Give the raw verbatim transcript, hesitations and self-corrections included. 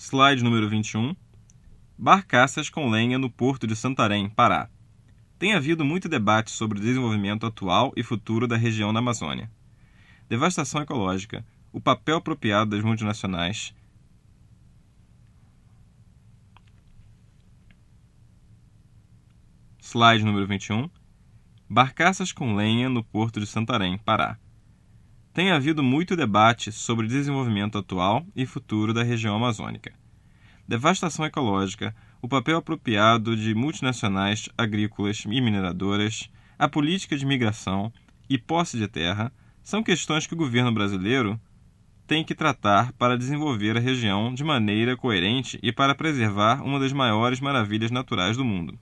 Slide número vinte e um. Barcaças com lenha no porto de Santarém, Pará. Tem havido muito debate sobre o desenvolvimento atual e futuro da região da Amazônia. Devastação ecológica, o papel apropriado das multinacionais. Slide número vinte e um. Barcaças com lenha no porto de Santarém, Pará. Tem havido muito debate sobre o desenvolvimento atual e futuro da região amazônica. Devastação ecológica, o papel apropriado de multinacionais agrícolas e mineradoras, a política de migração e posse de terra são questões que o governo brasileiro tem que tratar para desenvolver a região de maneira coerente e para preservar uma das maiores maravilhas naturais do mundo.